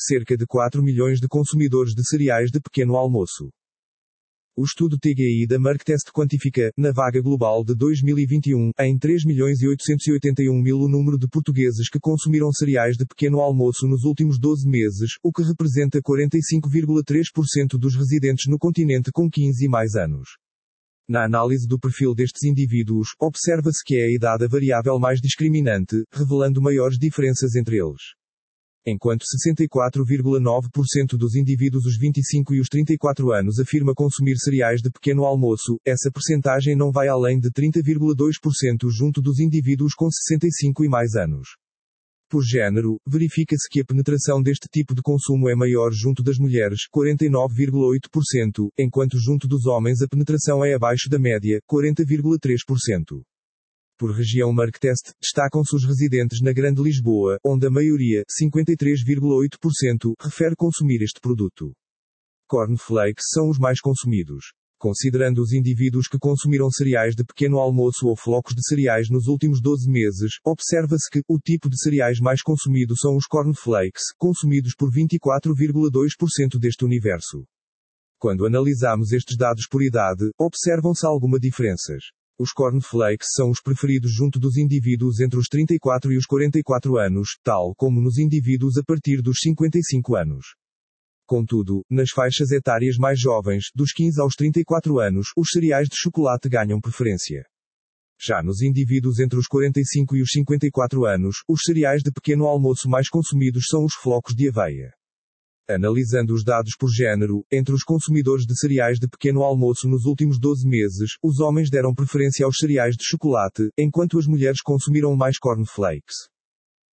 cerca de 4 milhões de consumidores de cereais de pequeno almoço. O estudo TGI da Marktest quantifica, na vaga global de 2021, em 3.881.000 o número de portugueses que consumiram cereais de pequeno almoço nos últimos 12 meses, o que representa 45,3% dos residentes no continente com 15 e mais anos. Na análise do perfil destes indivíduos, observa-se que é a idade a variável mais discriminante, revelando maiores diferenças entre eles. Enquanto 64,9% dos indivíduos os 25 e os 34 anos afirma consumir cereais de pequeno almoço, essa percentagem não vai além de 30,2% junto dos indivíduos com 65 e mais anos. Por género, verifica-se que a penetração deste tipo de consumo é maior junto das mulheres, 49,8%, enquanto junto dos homens a penetração é abaixo da média, 40,3%. Por região Marktest, destacam-se os residentes na Grande Lisboa, onde a maioria, 53,8%, refere consumir este produto. Cornflakes são os mais consumidos. Considerando os indivíduos que consumiram cereais de pequeno almoço ou flocos de cereais nos últimos 12 meses, observa-se que o tipo de cereais mais consumido são os cornflakes, consumidos por 24,2% deste universo. Quando analisamos estes dados por idade, observam-se algumas diferenças. Os cornflakes são os preferidos junto dos indivíduos entre os 34 e os 44 anos, tal como nos indivíduos a partir dos 55 anos. Contudo, nas faixas etárias mais jovens, dos 15 aos 34 anos, os cereais de chocolate ganham preferência. Já nos indivíduos entre os 45 e os 54 anos, os cereais de pequeno almoço mais consumidos são os flocos de aveia. Analisando os dados por género, entre os consumidores de cereais de pequeno almoço nos últimos 12 meses, os homens deram preferência aos cereais de chocolate, enquanto as mulheres consumiram mais cornflakes.